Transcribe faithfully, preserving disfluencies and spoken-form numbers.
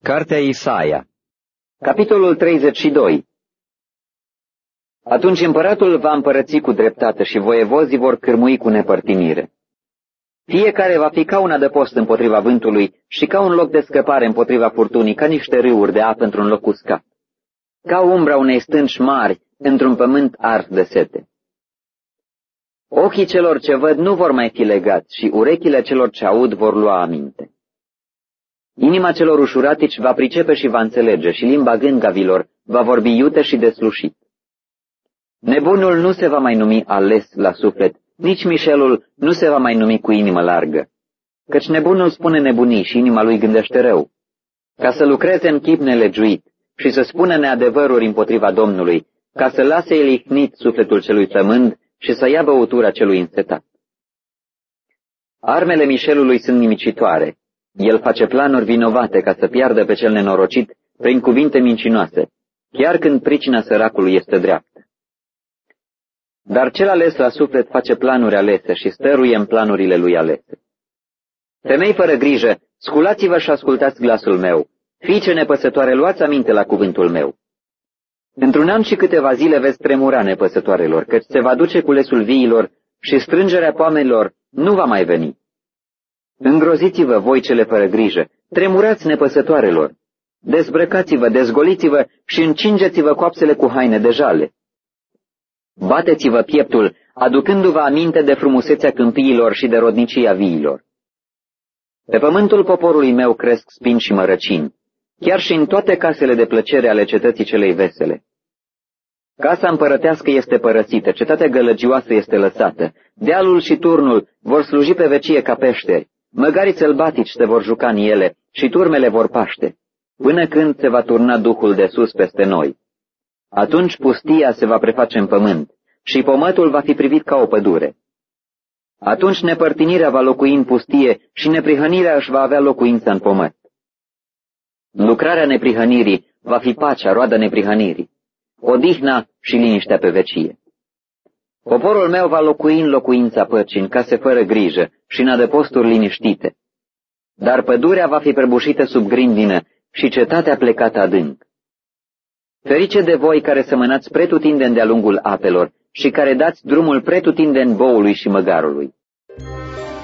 Cartea Isaia, capitolul treizeci și doi. Atunci împăratul va împărăți cu dreptate și voievozii vor cârmui cu nepărtinire. Fiecare va fi ca un adăpost împotriva vântului și ca un loc de scăpare împotriva furtunii, ca niște râuri de apă într-un loc uscat, ca umbra unei stânci mari într-un pământ ars de sete. Ochii celor ce văd nu vor mai fi legați și urechile celor ce aud vor lua aminte. Inima celor ușuratici va pricepe și va înțelege și limba gângavilor va vorbi iute și deslușit. Nebunul nu se va mai numi ales la suflet, nici mișelul nu se va mai numi cu inimă largă, căci nebunul spune nebunii și inima lui gândește rău, ca să lucreze în chip nelegiuit și să spună neadevăruri împotriva Domnului, ca să lase el ihnit sufletul celui flămând și să ia băutura celui însetat. Armele mișelului sunt nimicitoare. El face planuri vinovate ca să piardă pe cel nenorocit prin cuvinte mincinoase, chiar când pricina săracului este dreaptă. Dar cel ales la suflet face planuri alese și stăruie în planurile lui alese. Femei fără grijă, sculați-vă și ascultați glasul meu. Fiice nepăsătoare, luați aminte la cuvântul meu. Într-un an și câteva zile veți tremura, nepăsătoarelor, căci se va duce culesul viilor și strângerea poamelor nu va mai veni. Îngroziți-vă, voi cele fără grijă, tremurați, nepăsătoarelor, dezbrăcați-vă, dezgoliți-vă și încingeți-vă coapsele cu haine de jale. Bateți-vă pieptul, aducându-vă aminte de frumusețea câmpiilor și de rodnicia viilor. Pe pământul poporului meu cresc spini și mărăcini, chiar și în toate casele de plăcere ale cetății celei vesele. Casa împărătească este părăsită, cetatea gălăgioasă este lăsată, dealul și turnul vor sluji pe vecie ca peșteri, măgarii sălbatici se vor juca în ele și turmele vor paște, până când se va turna Duhul de sus peste noi. Atunci pustia se va preface în pământ și pomătul va fi privit ca o pădure. Atunci nepărtinirea va locui în pustie și neprihănirea își va avea locuința în pământ. Lucrarea neprihănirii va fi pacea, roada neprihănirii, odihna și liniștea pe vecie. Poporul meu va locui în locuința păcii, în case fără grijă și în adăposturi liniștite. Dar pădurea va fi prăbușită sub grindină și cetatea plecată adânc. Ferice de voi care semănați pretutindeni de-a lungul apelor și care dați drumul pretutindeni boului și măgarului.